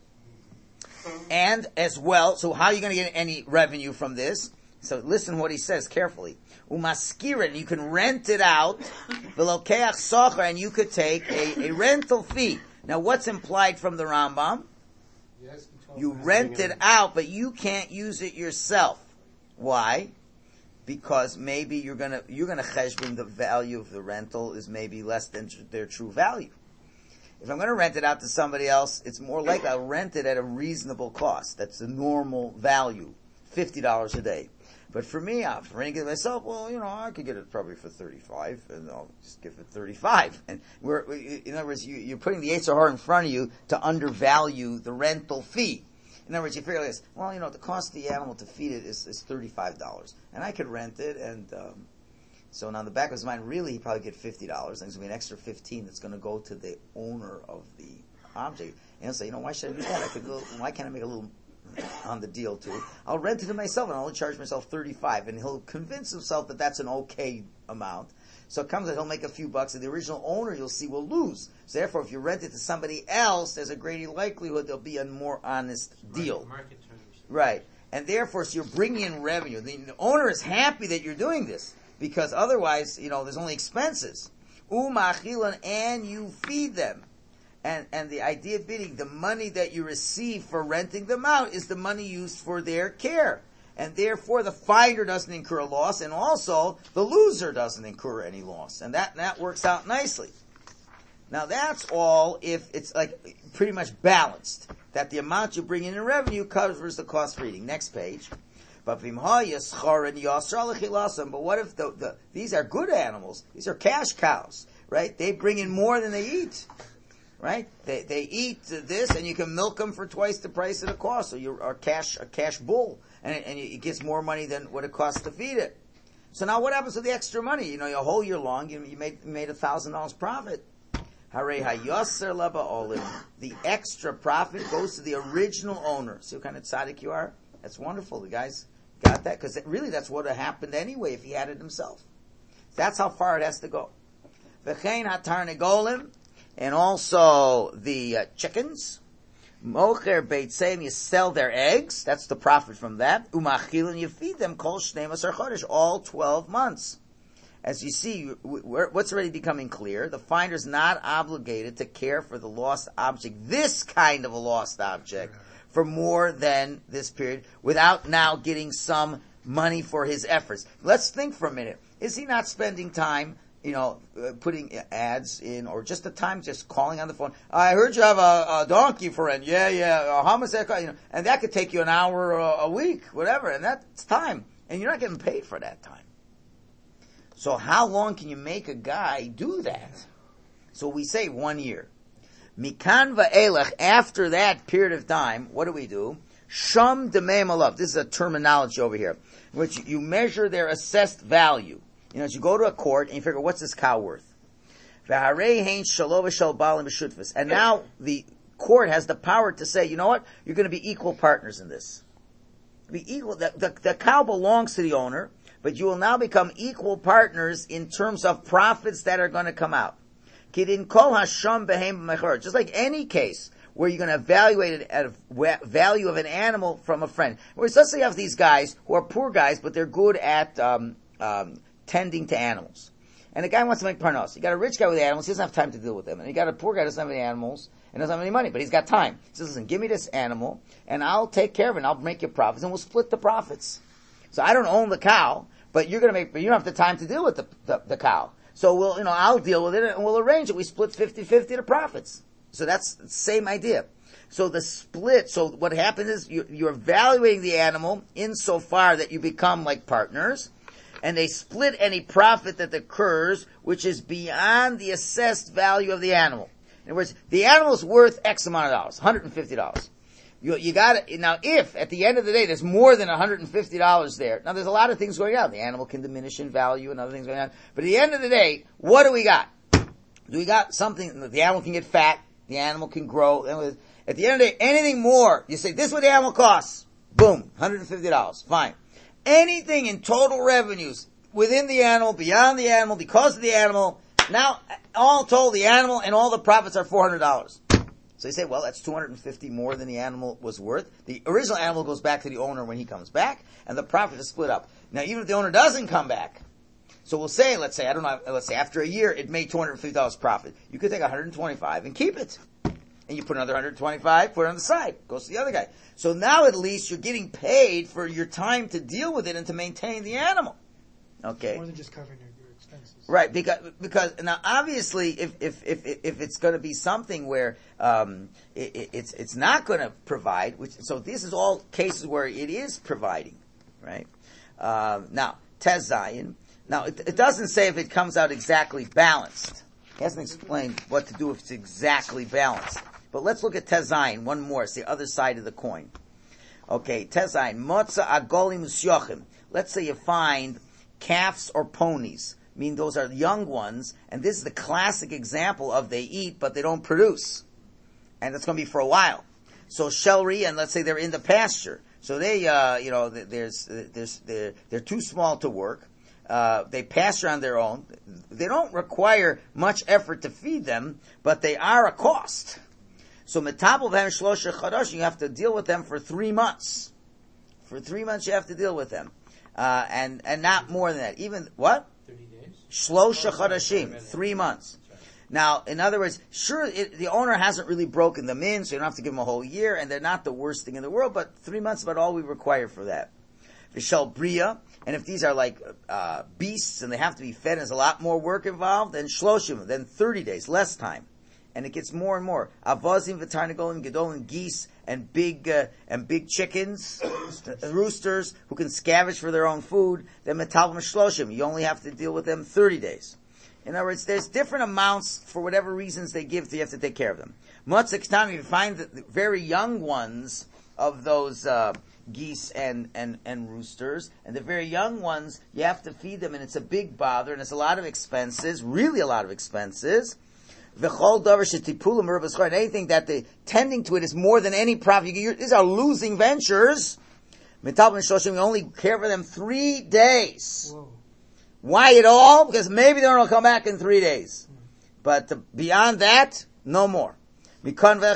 And as well, so how are you going to get any revenue from this? So listen what he says carefully. Umaskirin, you can rent it out. V'lokeach socher, and you could take a rental fee. Now what's implied from the Rambam? You rent it out, but you can't use it yourself. Why? Because maybe you're gonna cheshbon the value of the rental is maybe less than their true value. If I'm gonna rent it out to somebody else, it's more likely I'll rent it at a reasonable cost. That's the normal value, $50 a day. But for me, I'm renting it myself. Well, I could get it probably for $35, and I'll just give it $35. And in other words, you're putting the Yetzer Hara in front of you to undervalue the rental fee. In other words, you figure this. Well, the cost of the animal to feed it is $35, and I could rent it. And so now in the back of his mind, really, he probably get $50, and there's going to be an extra $15 that's going to go to the owner of the object. And he'll say, why should I do that? Why can't I make a little on the deal too? I'll rent it to myself and I'll only charge myself $35, and he'll convince himself that that's an okay amount. So it comes that he'll make a few bucks, and the original owner, you'll see, will lose. So therefore, if you rent it to somebody else, there's a greater likelihood there'll be a more honest deal. Market terms. Right. And therefore, so you're bringing in revenue. The owner is happy that you're doing this, because otherwise, there's only expenses. And you feed them. And the idea being the money that you receive for renting them out is the money used for their care. And therefore the finder doesn't incur a loss, and also the loser doesn't incur any loss. And that works out nicely. Now that's all if it's like pretty much balanced. That the amount you bring in revenue covers the cost for eating. Next page. But what if these are good animals? These are cash cows, right? They bring in more than they eat. Right? They eat this, and you can milk them for twice the price of the cost. So you're a cash bull, and it gets more money than what it costs to feed it. So now what happens to the extra money? A whole year long, you made $1,000 profit. Harei hayoser laba olim. The extra profit goes to the original owner. See what kind of tzaddik you are? That's wonderful. The guys got that, because really that's what would have happened anyway if he had it himself. That's how far it has to go. V'chein hatarnegolim. And also the chickens. Mocher beitzeim, you sell their eggs. That's the profit from that. Umachilin, you feed them kol shnei masar chodesh, all 12 months. As you see, what's already becoming clear, the finder is not obligated to care for the lost object, this kind of a lost object, for more than this period, without now getting some money for his efforts. Let's think for a minute. Is he not spending time putting ads in, or just the time just calling on the phone. I heard you have a donkey for rent. Yeah. How much that cost? And that could take you an hour a week, whatever, and that's time. And you're not getting paid for that time. So how long can you make a guy do that? So we say 1 year. Mikan va'elech, after that period of time, what do? Sham demei malav. This is a terminology over here, in which you measure their assessed value. As you go to a court and you figure, what's this cow worth? And now the court has the power to say, you know what? You're going to be equal partners in this. Be equal. The cow belongs to the owner, but you will now become equal partners in terms of profits that are going to come out. Just like any case where you're going to evaluate it at a value of an animal from a friend. Whereas let's say you have these guys who are poor guys, but they're good at tending to animals. And the guy wants to make parnos. You got a rich guy with animals, he doesn't have time to deal with them. And you got a poor guy who doesn't have any animals and doesn't have any money, but he's got time. He says, listen, give me this animal and I'll take care of it and I'll make you profits and we'll split the profits. So I don't own the cow, but you don't have the time to deal with the cow. So I'll deal with it and we'll arrange it. We split 50-50 the profits. So that's the same idea. So the split, so what happens is you're evaluating the animal insofar that you become like partners, and they split any profit that occurs, which is beyond the assessed value of the animal. In other words, the animal's worth X amount of dollars, $150. You got it. Now, if at the end of the day there's more than $150 there, now there's a lot of things going on. The animal can diminish in value and other things going on. But at the end of the day, what do we got? We got something. The animal can get fat. The animal can grow. At the end of the day, anything more, you say this is what the animal costs. Boom, $150. Fine. Anything in total revenues within the animal, beyond the animal, because of the animal, now all told the animal and all the profits are $400. So you say, well, that's $250 more than the animal was worth. The original animal goes back to the owner when he comes back, and the profit is split up. Now, even if the owner doesn't come back, so we'll say, let's say after a year it made $250 profit. You could take $125 and keep it. And you put another $125, put it on the side, goes to the other guy. So now at least you're getting paid for your time to deal with it and to maintain the animal. Okay. More than just covering your expenses. Right, because now obviously if it's going to be something where it's not going to provide, so this is all cases where it is providing, right? Now Tez Zayin. Now it doesn't say if it comes out exactly balanced. He hasn't explained what to do if it's exactly balanced. But let's look at Tez Zayin, one more. It's the other side of the coin. Okay, Tez Zayin. Motza agolim usyochim. Let's say you find calves or ponies. I mean, those are young ones, and this is the classic example of they eat, but they don't produce. And that's going to be for a while. So Shelri, and let's say they're in the pasture. So they, they're too small to work. They pasture on their own. They don't require much effort to feed them, but they are a cost. So metabel v'hem shlosha chadash, you have to deal with them for 3 months. For 3 months you have to deal with them. And not more than that. Even, what? 30 days? Shlosha chadashim, 3 months. Now, in other words, sure, the owner hasn't really broken them in, so you don't have to give them a whole year, and they're not the worst thing in the world, but 3 months is about all we require for that. Vishal bria, and if these are like beasts and they have to be fed, and there's a lot more work involved, then shloshim, then 30 days, less time. And it gets more and more. Avazim v'tarnagolim gedolim, geese and big chickens, roosters who can scavenge for their own food. Then metalvim shloshim, you only have to deal with them 30 days. In other words, there's different amounts for whatever reasons they give, so you have to take care of them. Matzah k'tam, you find the very young ones of those geese and roosters, and the very young ones, you have to feed them, and it's a big bother, and it's a lot of expenses, really a lot of expenses. Anything that the tending to it is more than any profit. These are losing ventures. We only care for them 3 days. Whoa. Why at all? Because maybe they're going to come back in 3 days. But beyond that, no more. You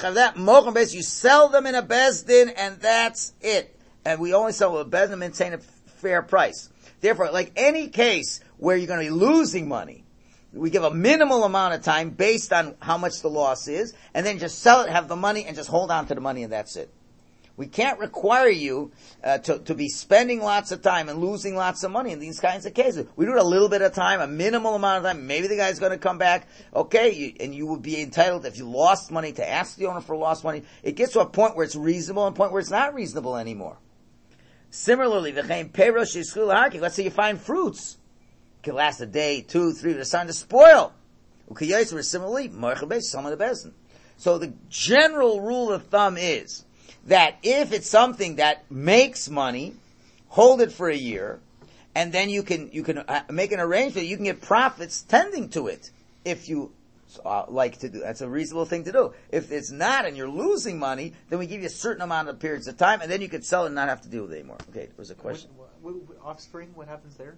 sell them in a bezdin, and that's it. And we only sell a bezdin and maintain a fair price. Therefore, like any case where you're going to be losing money, we give a minimal amount of time based on how much the loss is, and then just sell it, have the money, and just hold on to the money, and that's it. We can't require you to be spending lots of time and losing lots of money in these kinds of cases. We do it a little bit of time, a minimal amount of time. Maybe the guy's going to come back. Okay, and you would be entitled, if you lost money, to ask the owner for lost money. It gets to a point where it's reasonable and a point where it's not reasonable anymore. Similarly, let's say you find fruits. It can last a day, 2, 3, they're starting to spoil. Similarly, so the general rule of thumb is that if it's something that makes money, hold it for a year, and then you can make an arrangement. You can get profits tending to it if you like to do. That's a reasonable thing to do. If it's not and you're losing money, then we give you a certain amount of periods of time, and then you can sell it and not have to deal with it anymore. Okay, there was a question. Offspring, what happens there?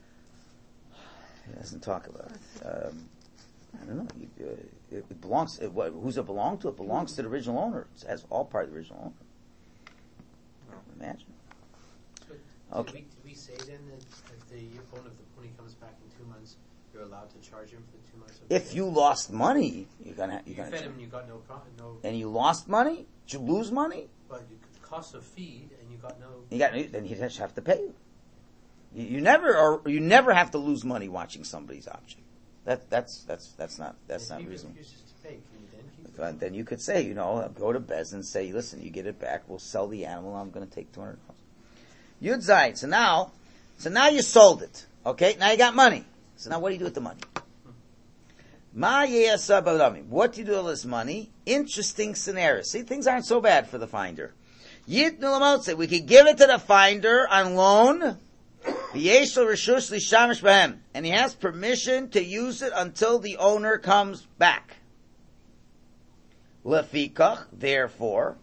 He doesn't talk about it. I don't know. It belongs. Who's it belong to? It belongs to the original owner. It has all part of the original owner. Imagine. Okay. Did we say then that if the owner of the pony comes back in 2 months, you're allowed to charge him for the 2 months? If you lost money, you're gonna fed him and you got no profit, and you lost money. Did you lose money? But the cost of feed and you got no. Then you just have to pay. You never have to lose money watching somebody's object. That's not reasonable. Then you could say, go to Bez and say, listen, you get it back, we'll sell the animal, I'm going to take $200. Yud Zayin. So now you sold it. Okay, now you got money. So now what do you do with the money? What do you do with all this money? Interesting scenario. See, things aren't so bad for the finder. We could give it to the finder on loan. And he has permission to use it until the owner comes back. Lefikach, therefore,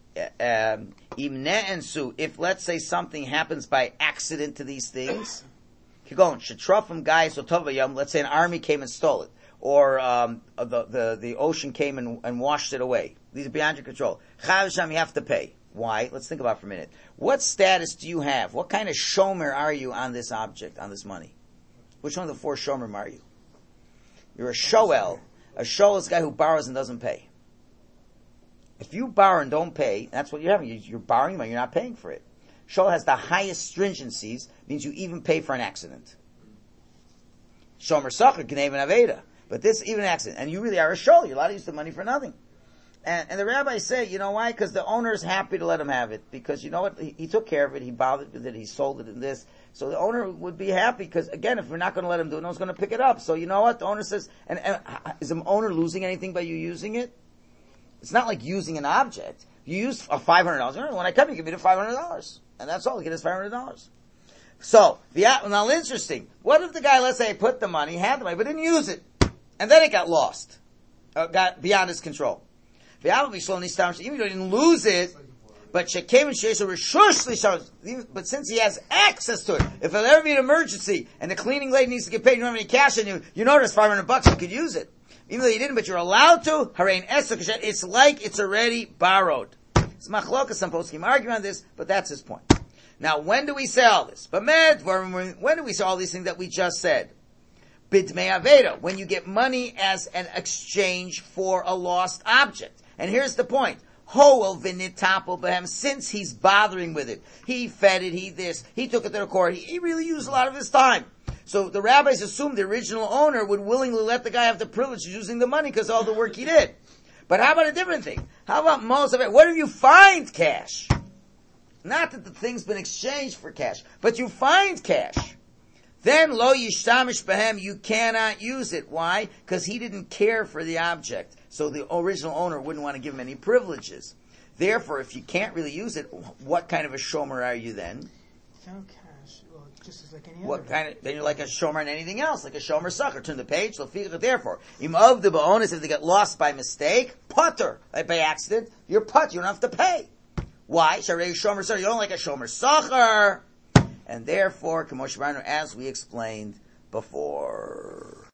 if let's say something happens by accident to these things, let's say an army came and stole it, or the ocean came and washed it away. These are beyond your control. You have to pay. Why? Let's think about it for a minute. What status do you have? What kind of shomer are you on this object, on this money? Which one of the 4 shomer are you? You're a shoel. A shoel is a guy who borrows and doesn't pay. If you borrow and don't pay, that's what you're having. You're borrowing money, you're not paying for it. Shoel has the highest stringencies, means you even pay for an accident. Shomer sacher, gnev and aveda. But this, even an accident. And you really are a shoel. You're allowed to use the money for nothing. And the rabbis say, you know why? Because the owner is happy to let him have it. Because you know what? He took care of it. He bothered with it. He sold it in this. So the owner would be happy because, again, if we're not going to let him do it, no one's going to pick it up. So you know what? The owner says, and is the owner losing anything by you using it? It's not like using an object. You use $500. When I come, you give me the $500. And that's all. You get his $500. So, now interesting. What if the guy, let's say, put the money, had the money, but didn't use it? And then it got lost. Got beyond his control. Even though he didn't lose it, but since he has access to it, if there'll ever be an emergency and the cleaning lady needs to get paid, you don't have any cash on you, you know there's $500, you could use it. Even though you didn't, but you're allowed to, it's like it's already borrowed. It's machlokas, some poskim argue on this, but that's his point. Now, when do we say all this? When do we say all these things that we just said? Bidmei aveda, when you get money as an exchange for a lost object. And here's the point. Hoel v'nitapel b'hem, since he's bothering with it. He fed it, he took it to the court, he really used a lot of his time. So the rabbis assumed the original owner would willingly let the guy have the privilege of using the money because of all the work he did. But how about a different thing? How about most of it? What if you find cash? Not that the thing's been exchanged for cash, but you find cash. Then lo yishtamish b'hem, you cannot use it. Why? Because he didn't care for the object. So the original owner wouldn't want to give him any privileges. Therefore, if you can't really use it, what kind of a shomer are you then? Found cash. Well, just as like any what other. Then you're like a shomer in anything else, like a shomer sucker. Turn the page. Therefore, of the ba'onis, if they get lost by mistake, putter, by accident, you're put. You don't have to pay. Why? Sharei shomer sucker. You don't like a shomer sucker. And therefore, as we explained before.